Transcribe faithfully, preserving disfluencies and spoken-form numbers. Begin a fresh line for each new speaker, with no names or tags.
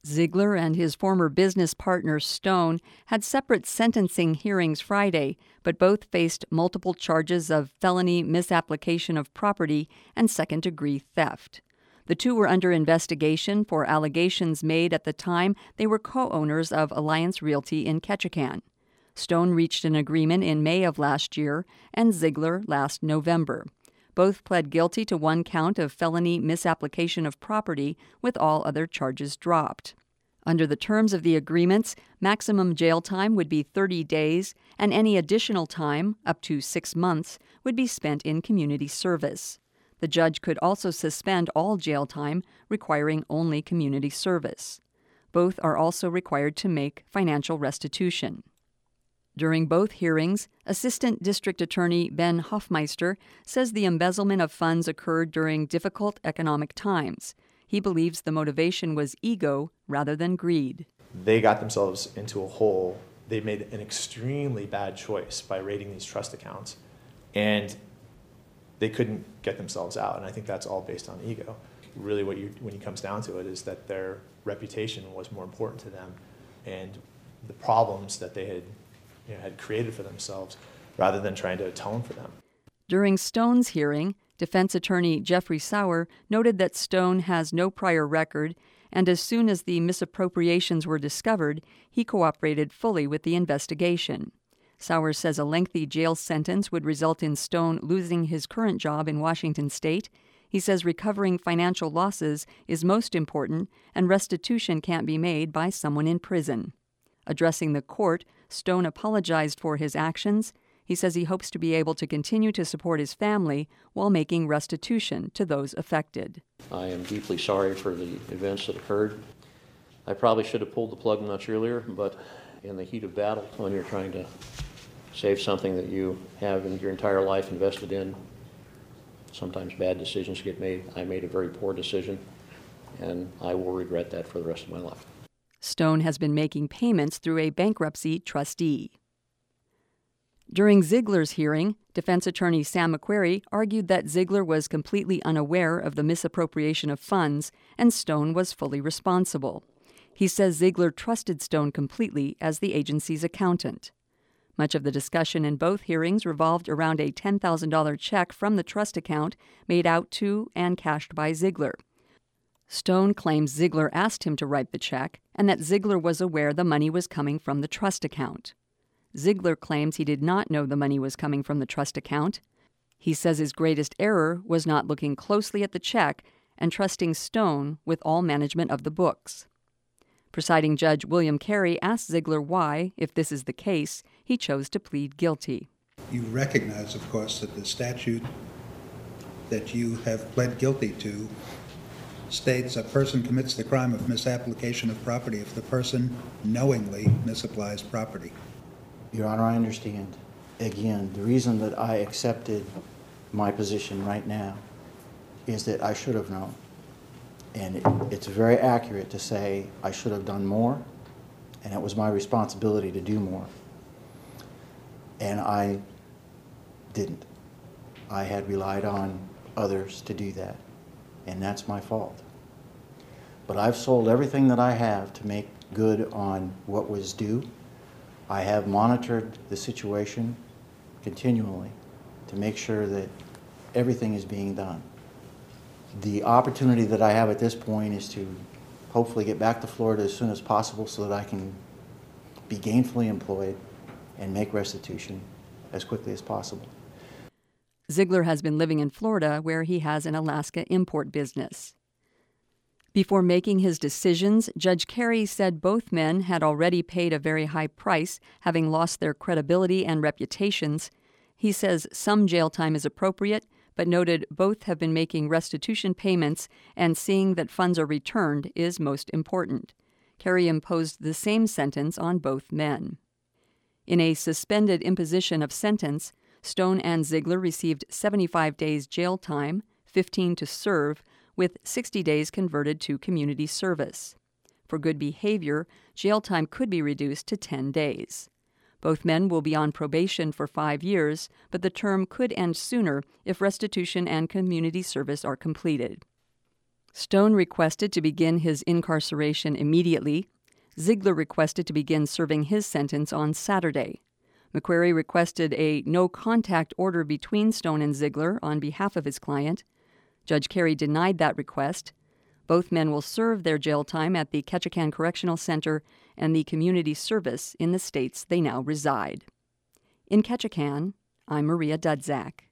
Ziegler and his former business partner Stone had separate sentencing hearings Friday, but both faced multiple charges of felony misapplication of property and second-degree theft. The two were under investigation for allegations made at the time they were co-owners of Alliance Realty in Ketchikan. Stone reached an agreement in May of last year and Ziegler last November. Both pled guilty to one count of felony misapplication of property, with all other charges dropped. Under the terms of the agreements, maximum jail time would be thirty days, and any additional time, up to six months, would be spent in community service. The judge could also suspend all jail time, requiring only community service. Both are also required to make financial restitution. During both hearings, Assistant District Attorney Ben Hoffmeister says the embezzlement of funds occurred during difficult economic times. He believes the motivation was ego rather than greed.
They got themselves into a hole. They made an extremely bad choice by raiding these trust accounts, and they couldn't get themselves out. And I think that's all based on ego. Really, what you, when it comes down to it, is that their reputation was more important to them, and the problems that they had You know, had created for themselves, rather than trying to atone for them.
During Stone's hearing, defense attorney Jeffrey Sauer noted that Stone has no prior record, and as soon as the misappropriations were discovered, he cooperated fully with the investigation. Sauer says a lengthy jail sentence would result in Stone losing his current job in Washington state. He says recovering financial losses is most important, and restitution can't be made by someone in prison. Addressing the court, Stone apologized for his actions. He says he hopes to be able to continue to support his family while making restitution to those affected.
I am deeply sorry for the events that occurred. I probably should have pulled the plug much earlier, but in the heat of battle, when you're trying to save something that you have in your entire life invested in, sometimes bad decisions get made. I made a very poor decision, and I will regret that for the rest of my life.
Stone has been making payments through a bankruptcy trustee. During Ziegler's hearing, defense attorney Sam McQuarrie argued that Ziegler was completely unaware of the misappropriation of funds and Stone was fully responsible. He says Ziegler trusted Stone completely as the agency's accountant. Much of the discussion in both hearings revolved around a ten thousand dollars check from the trust account made out to and cashed by Ziegler. Stone claims Ziegler asked him to write the check and that Ziegler was aware the money was coming from the trust account. Ziegler claims he did not know the money was coming from the trust account. He says his greatest error was not looking closely at the check and trusting Stone with all management of the books. Presiding Judge William Carey asked Ziegler why, if this is the case, he chose to plead guilty.
You recognize, of course, that the statute that you have pled guilty to states a person commits the crime of misapplication of property if the person knowingly misapplies property.
Your Honor, I understand. Again, the reason that I accepted my position right now is that I should have known. And it, it's very accurate to say I should have done more, and it was my responsibility to do more. And I didn't. I had relied on others to do that, and that's my fault. But I've sold everything that I have to make good on what was due. I have monitored the situation continually to make sure that everything is being done. The opportunity that I have at this point is to hopefully get back to Florida as soon as possible so that I can be gainfully employed and make restitution as quickly as possible.
Ziegler has been living in Florida, where he has an Alaska import business. Before making his decisions, Judge Carey said both men had already paid a very high price, having lost their credibility and reputations. He says some jail time is appropriate, but noted both have been making restitution payments and seeing that funds are returned is most important. Carey imposed the same sentence on both men. In a suspended imposition of sentence, Stone and Ziegler received seventy-five days jail time, fifteen to serve, with sixty days converted to community service. For good behavior, jail time could be reduced to ten days. Both men will be on probation for five years, but the term could end sooner if restitution and community service are completed. Stone requested to begin his incarceration immediately. Ziegler requested to begin serving his sentence on Saturday. McQuarrie requested a no-contact order between Stone and Ziegler on behalf of his client. Judge Carey denied that request. Both men will serve their jail time at the Ketchikan Correctional Center and the community service in the states they now reside. In Ketchikan, I'm Maria Dudzak.